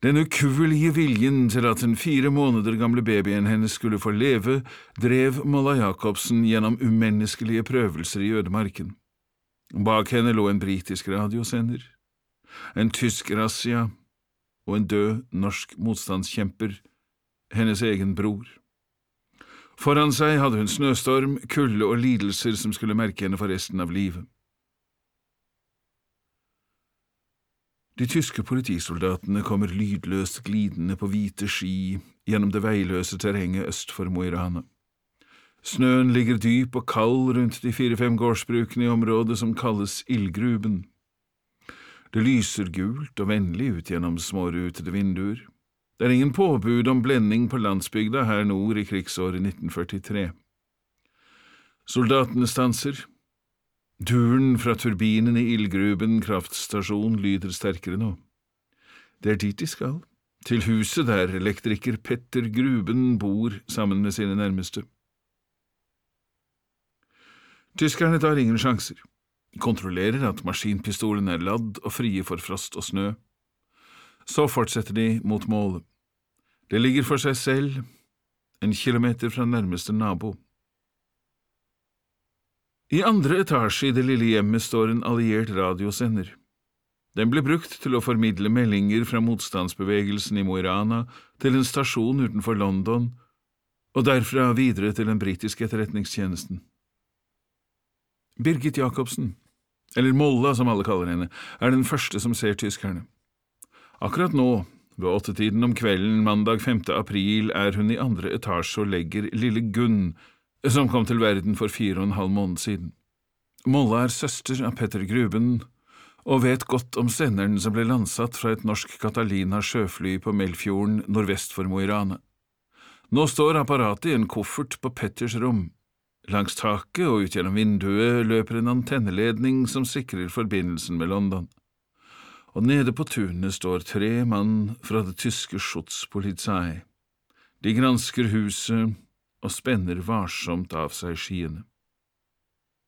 Den ukuelige viljen til at den 4 måneder gamle babyen hennes skulle få leve, drev Molla Jacobsen gjennom umenneskelige prøvelser i ødemarken. Bak henne lå en britisk radiosender, en tysk razzia og en død norsk motstandskjemper, hennes egen bror. Foran seg hadde hun snøstorm, kulde og lidelser som skulle merke henne for resten av livet. De tyske politisoldatene kommer lydløst glidende på hvite ski gjennom det veiløse terrenget øst for Mo i Rana. Snøen ligger dyp og kald rundt de 4-5 gårdsbrukene i området som kalles Ildgruben. Det lyser gult og vennlig ut gjennom smårutede vinduer. Det er ingen påbud om blending på landsbygda her nord i krigsåret 1943. Soldatene stanser. Duren fra turbinen i Ildgruben kraftstasjon lyder sterkere nå. Det er dit de skal, til huset der elektriker Petter Gruben bor sammen med sine nærmeste. Tyskerne tar ingen sjanser, kontrollerer at maskinpistolen er ladd og frie for frost og snø. Så fortsetter de mot målet. Det ligger for seg selv, 1 kilometer fra nærmeste nabo. I andre etasje i det lille hjemmet står en alliert radiosender. Den ble brukt til å formidle meldinger fra motstandsbevegelsen i Mo i Rana til en stasjon utenfor London, og derfra videre til den britiske etterretningstjenesten. Birgit Jacobsen, eller Molla som alle kaller henne, er den første som ser tyskerne. Akkurat nå, ved 8-tiden om kvelden mandag 5. april, er hun i andre etasje og legger lille Gunn, som kom til verden for 4,5 måneder siden. Molla er søster av Petter Gruben, og vet godt om senderen som ble landsatt fra et norsk Catalina sjøfly på Melfjorden nordvest for Mo i Rana. Nå står apparatet i en koffert på Petters rom. Langs taket og ut gjennom vinduet løper en antenneledning som sikrer forbindelsen med London. Og nede på tunet står 3 mann fra det tyske Schutzpolizei. De gransker huset og spenner varsomt av seg skiene.